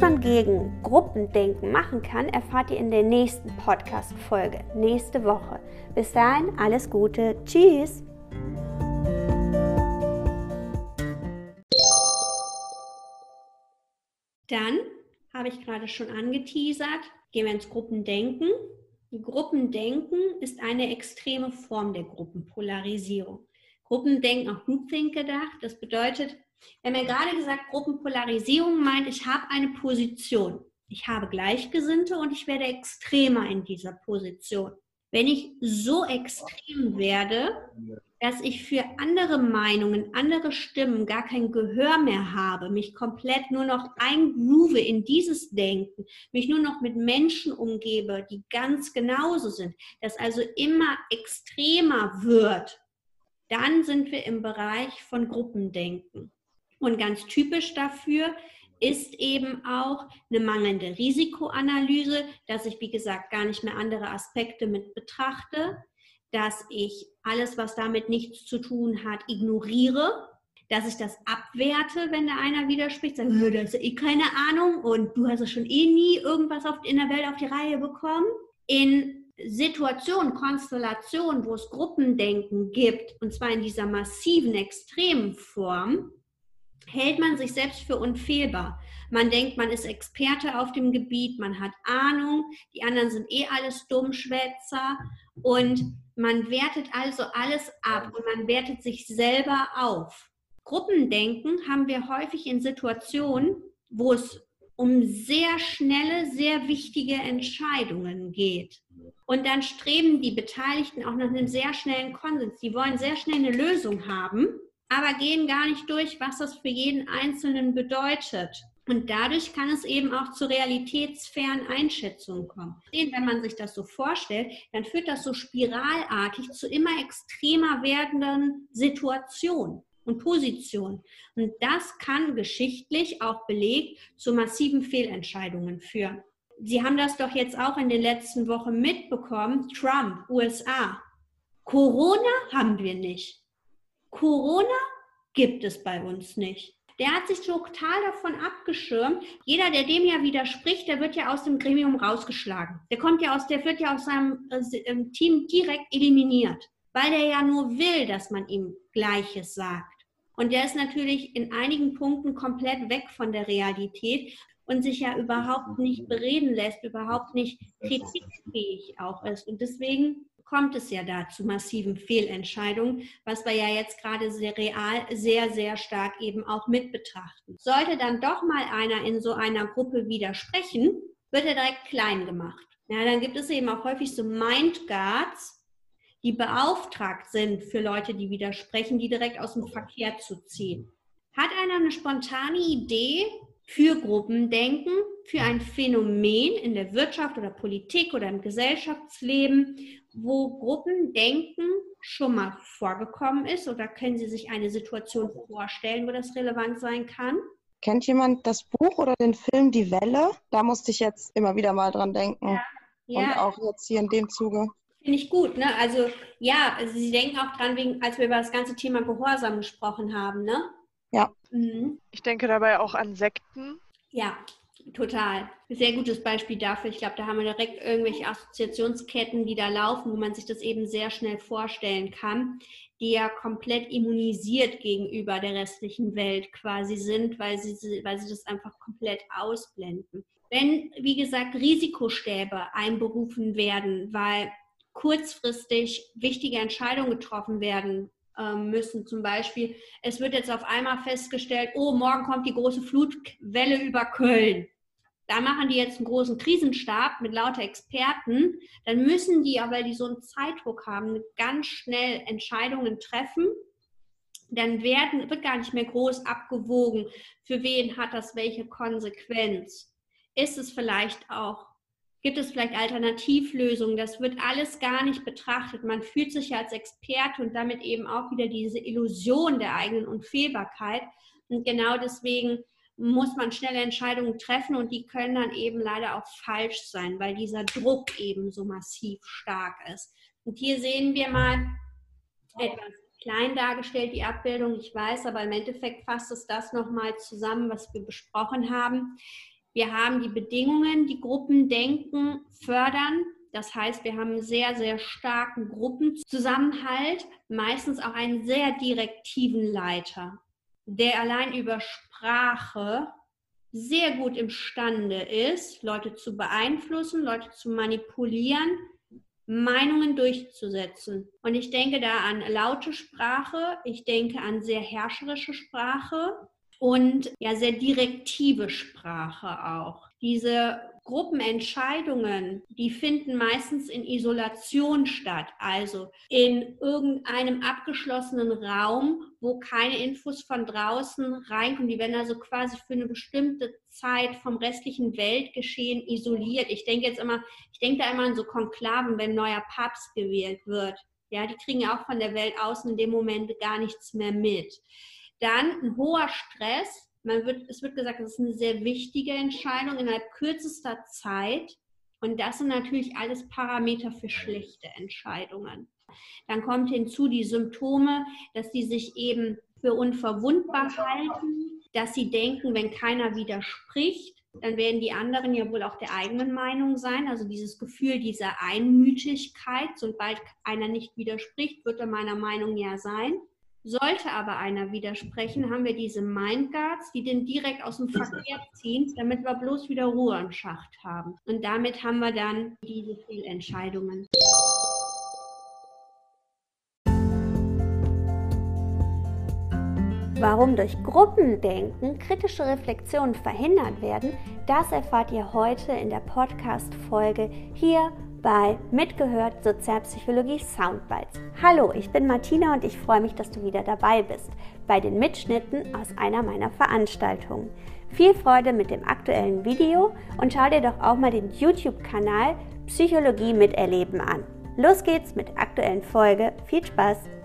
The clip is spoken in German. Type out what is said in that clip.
man gegen Gruppendenken machen kann, erfahrt ihr in der nächsten Podcast-Folge, nächste Woche. Bis dahin, alles Gute. Tschüss. Dann habe ich gerade schon angeteasert, gehen wir ins Gruppendenken. Gruppendenken ist eine extreme Form der Gruppenpolarisierung. Gruppendenken, auch Groupthink gedacht, das bedeutet, wir haben ja gerade gesagt, Gruppenpolarisierung meint, ich habe eine Position. Ich habe Gleichgesinnte und ich werde extremer in dieser Position. Wenn ich so extrem werde, dass ich für andere Meinungen, andere Stimmen gar kein Gehör mehr habe, mich komplett nur noch eingroove in dieses Denken, mich nur noch mit Menschen umgebe, die ganz genauso sind, das also immer extremer wird, dann sind wir im Bereich von Gruppendenken. Und ganz typisch dafür ist eben auch eine mangelnde Risikoanalyse, dass ich, wie gesagt, gar nicht mehr andere Aspekte mit betrachte, dass ich alles, was damit nichts zu tun hat, ignoriere, dass ich das abwerte, wenn da einer widerspricht, sage, da ist ja eh keine Ahnung und du hast es schon eh nie irgendwas in der Welt auf die Reihe bekommen. In Situationen, Konstellationen, wo es Gruppendenken gibt, und zwar in dieser massiven, extremen Form, hält man sich selbst für unfehlbar. Man denkt, man ist Experte auf dem Gebiet, man hat Ahnung, die anderen sind eh alles Dummschwätzer und man wertet also alles ab und man wertet sich selber auf. Gruppendenken haben wir häufig in Situationen, wo es um sehr schnelle, sehr wichtige Entscheidungen geht. Und dann streben die Beteiligten auch nach einem sehr schnellen Konsens. Die wollen sehr schnell eine Lösung haben, aber gehen gar nicht durch, was das für jeden Einzelnen bedeutet. Und dadurch kann es eben auch zu realitätsfernen Einschätzungen kommen. Wenn man sich das so vorstellt, dann führt das so spiralartig zu immer extremer werdenden Situationen und Positionen. Und das kann geschichtlich auch belegt zu massiven Fehlentscheidungen führen. Sie haben das doch jetzt auch in den letzten Wochen mitbekommen, Trump, USA. Corona haben wir nicht. Corona gibt es bei uns nicht. Der hat sich total davon abgeschirmt. Jeder, der dem ja widerspricht, der wird ja aus dem Gremium rausgeschlagen. Der wird ja aus seinem Team direkt eliminiert, weil der ja nur will, dass man ihm Gleiches sagt. Und der ist natürlich in einigen Punkten komplett weg von der Realität und sich ja überhaupt nicht bereden lässt, überhaupt nicht kritikfähig auch ist. Und deswegen kommt es ja da zu massiven Fehlentscheidungen, was wir ja jetzt gerade sehr real, sehr, sehr stark eben auch mit betrachten. Sollte dann doch mal einer in so einer Gruppe widersprechen, wird er direkt klein gemacht. Ja, dann gibt es eben auch häufig so Mindguards, die beauftragt sind für Leute, die widersprechen, die direkt aus dem Verkehr zu ziehen. Hat einer eine spontane Idee für Gruppendenken, für ein Phänomen in der Wirtschaft oder Politik oder im Gesellschaftsleben, wo Gruppendenken schon mal vorgekommen ist, oder können Sie sich eine Situation vorstellen, wo das relevant sein kann? Kennt jemand das Buch oder den Film Die Welle? Da musste ich jetzt immer wieder mal dran denken. Ja. Und auch jetzt hier in dem Zuge. Finde ich gut, ne? Also ja, Sie denken auch dran, als wir über das ganze Thema Gehorsam gesprochen haben, ne? Ja. Mhm. Ich denke dabei auch an Sekten. Ja, total. Sehr gutes Beispiel dafür. Ich glaube, da haben wir direkt irgendwelche Assoziationsketten, die da laufen, wo man sich das eben sehr schnell vorstellen kann, die ja komplett immunisiert gegenüber der restlichen Welt quasi sind, weil sie das einfach komplett ausblenden. Wenn, wie gesagt, Risikostäbe einberufen werden, weil kurzfristig wichtige Entscheidungen getroffen werden müssen, zum Beispiel, es wird jetzt auf einmal festgestellt, oh, morgen kommt die große Flutwelle über Köln. Da machen die jetzt einen großen Krisenstab mit lauter Experten. Dann müssen die, aber weil die so einen Zeitdruck haben, ganz schnell Entscheidungen treffen. Dann wird gar nicht mehr groß abgewogen, für wen hat das welche Konsequenz. Gibt es vielleicht Alternativlösungen? Das wird alles gar nicht betrachtet. Man fühlt sich ja als Experte und damit eben auch wieder diese Illusion der eigenen Unfehlbarkeit. Und genau deswegen muss man schnelle Entscheidungen treffen und die können dann eben leider auch falsch sein, weil dieser Druck eben so massiv stark ist. Und hier sehen wir mal etwas klein dargestellt, die Abbildung, ich weiß, aber im Endeffekt fasst es das nochmal zusammen, was wir besprochen haben. Wir haben die Bedingungen, die Gruppendenken fördern. Das heißt, wir haben einen sehr, sehr starken Gruppenzusammenhalt, meistens auch einen sehr direktiven Leiter, der allein über Sprache sehr gut imstande ist, Leute zu beeinflussen, Leute zu manipulieren, Meinungen durchzusetzen. Und ich denke da an laute Sprache, ich denke an sehr herrscherische Sprache und ja, sehr direktive Sprache auch. Diese Gruppenentscheidungen, die finden meistens in Isolation statt, also in irgendeinem abgeschlossenen Raum, wo keine Infos von draußen reinkommen. Die werden also quasi für eine bestimmte Zeit vom restlichen Weltgeschehen isoliert. Ich denke da immer an so Konklaven, wenn ein neuer Papst gewählt wird. Ja, die kriegen ja auch von der Welt außen in dem Moment gar nichts mehr mit. Dann ein hoher Stress. Es wird gesagt, das ist eine sehr wichtige Entscheidung innerhalb kürzester Zeit. Und das sind natürlich alles Parameter für schlechte Entscheidungen. Dann kommt hinzu die Symptome, dass die sich eben für unverwundbar halten, dass sie denken, wenn keiner widerspricht, dann werden die anderen ja wohl auch der eigenen Meinung sein. Also dieses Gefühl dieser Einmütigkeit, sobald einer nicht widerspricht, wird er meiner Meinung ja sein. Sollte aber einer widersprechen, haben wir diese Mindguards, die den direkt aus dem Verkehr ziehen, damit wir bloß wieder Ruhe im Schacht haben. Und damit haben wir dann diese Fehlentscheidungen. Warum durch Gruppendenken kritische Reflexionen verhindert werden, das erfahrt ihr heute in der Podcast-Folge hier bei Mitgehört Sozialpsychologie Soundbites. Hallo, ich bin Martina und ich freue mich, dass du wieder dabei bist bei den Mitschnitten aus einer meiner Veranstaltungen. Viel Freude mit dem aktuellen Video und schau dir doch auch mal den YouTube-Kanal Psychologie miterleben an. Los geht's mit der aktuellen Folge. Viel Spaß!